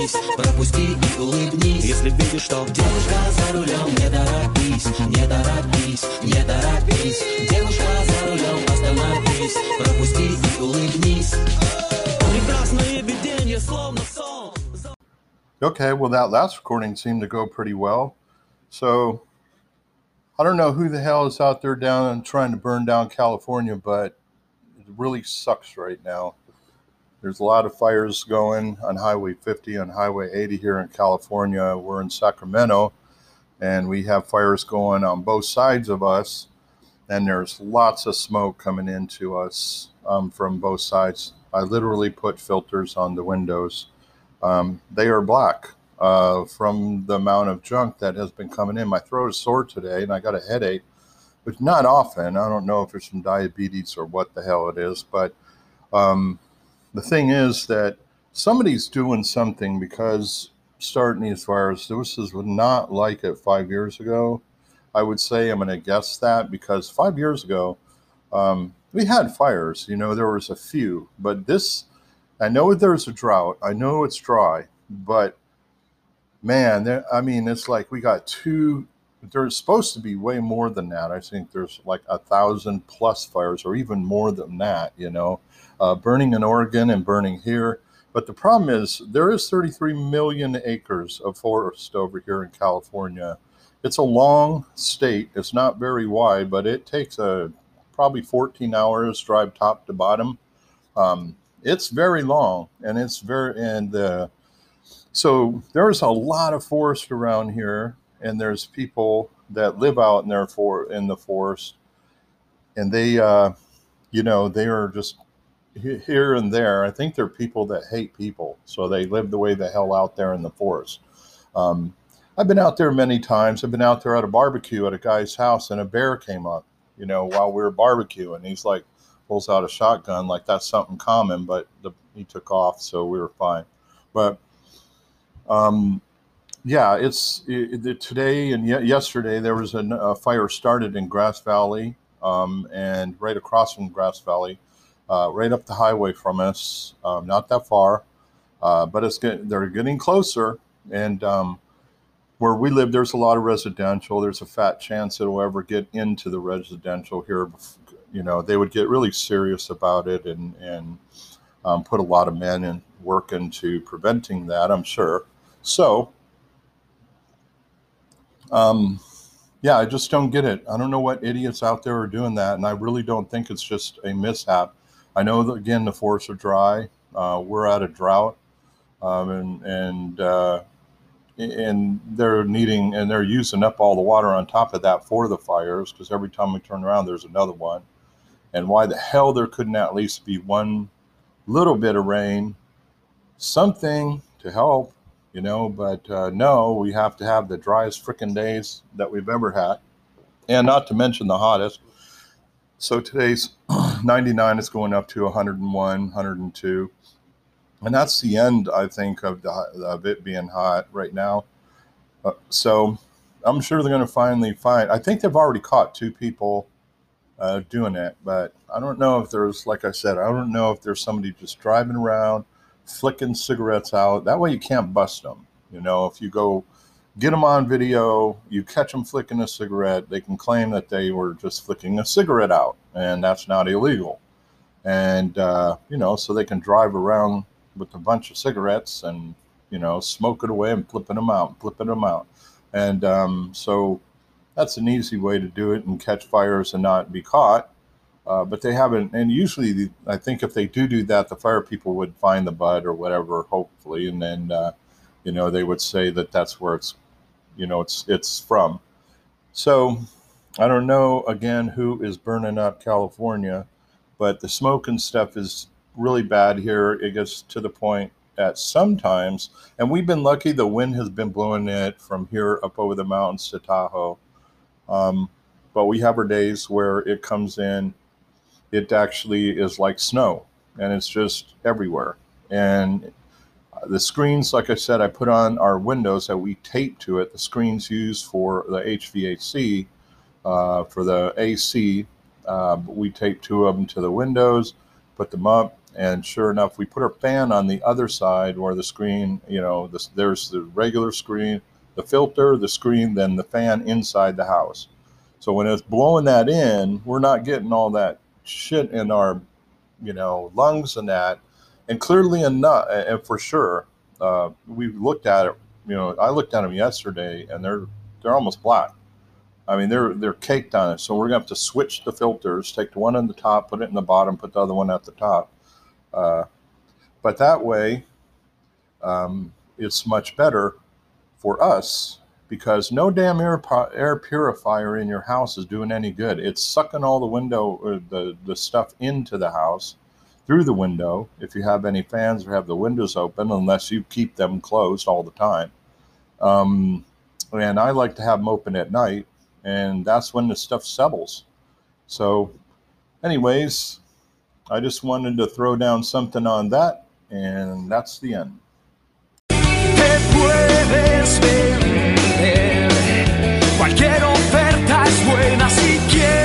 остановись, пропусти и улыбнись. Если видишь, что девушка за рулем, не торопись, не торопись, не торопись. Девушка за рулем, остановись, пропусти и улыбнись. Прекрасное видение, словно сон. Okay, well, that last recording seemed to go pretty well. So I don't know who the hell is out there down and trying to burn down California, but it really sucks right now. There's a lot of fires going on Highway 50 and Highway 80 here in California. We're in Sacramento, and we have fires going on both sides of us, and there's lots of smoke coming into us from both sides. I literally put filters on the windows. They are black from the amount of junk that has been coming in. My throat is sore today, and I got a headache, which not often. I don't know if it's from diabetes or what the hell it is, but the thing is that somebody's doing something, because starting these fires, this is not like it 5 years ago. I would say, I'm going to guess that, because 5 years ago, we had fires. You know, there was a few, but this, I know there's a drought. I know it's dry, but man, it's like we got there's supposed to be way more than that. I think there's like 1,000 plus fires, or even more than that, burning in Oregon and burning here. But the problem is there is 33 million acres of forest over here in California. It's a long state. It's not very wide, but it takes probably 14 hours drive top to bottom. It's very long, and so there's a lot of forest around here, and there's people that live out in the forest, and they, they are just here and there. I think they're people that hate people, so they live the way the hell out there in the forest. I've been out there many times. I've been out there at a barbecue at a guy's house, and a bear came up, while we were barbecuing. He's like, pulls out a shotgun, like that's something common, but he took off, so we were fine. But today and yesterday there was a fire started in Grass Valley, and right across from Grass Valley, right up the highway from us, not that far, but they're getting closer. And where we live, there's a lot of residential. There's a fat chance it'll ever get into the residential here. They would get really serious about it and put a lot of men and work into preventing that, I'm sure. So, I just don't get it. I don't know what idiots out there are doing that, and I really don't think it's just a mishap. I know that, again, the forests are dry. We're at a drought, and they're using up all the water on top of that for the fires, because every time we turn around, there's another one. And why the hell there couldn't at least be one little bit of rain, something to help, but no, we have to have the driest freaking days that we've ever had, and not to mention the hottest. So today's 99 is going up to 101, 102. And that's the end, I think, of it being hot right now. So I'm sure they're going to finally find, I think they've already caught 2 people doing it, but I don't know if there's, like I said, I don't know if there's somebody just driving around, flicking cigarettes out. That way you can't bust them. If you go get them on video, you catch them flicking a cigarette, they can claim that they were just flicking a cigarette out, and that's not illegal. And, so they can drive around with a bunch of cigarettes and, smoke it away and flipping them out. And so that's an easy way to do it and catch fires and not be caught. But they haven't. And usually, I think if they do that, the fire people would find the bud or whatever, hopefully. And then, they would say that that's where it's from. So I don't know, again, who is burning up California, but the smoke and stuff is really bad here. It gets to the point that sometimes, and we've been lucky, the wind has been blowing it from here up over the mountains to Tahoe. But we have our days where it comes in, it actually is like snow, and it's just everywhere. And the screens, like I said, I put on our windows that we tape to it. The screens used for the HVAC, for the AC, we tape 2 of them to the windows, put them up, And sure enough, we put our fan on the other side where the screen, there's the regular screen, the filter, the screen, then the fan inside the house. So when it's blowing that in, we're not getting all that shit in our, lungs and that. And clearly enough, and for sure, we looked at it. I looked at them yesterday, and they're almost black. I mean, they're caked on it. So we're gonna have to switch the filters. Take the one on the top, put it in the bottom, put the other one at the top. But that way, it's much better for us because no damn air purifier in your house is doing any good. It's sucking all the window or the stuff into the house through the window. If you have any fans or have the windows open, unless you keep them closed all the time. And I like to have them open at night, and that's when the stuff settles. So anyways, I just wanted to throw down something on that, and that's the end. Cualquier oferta es buena si quieres.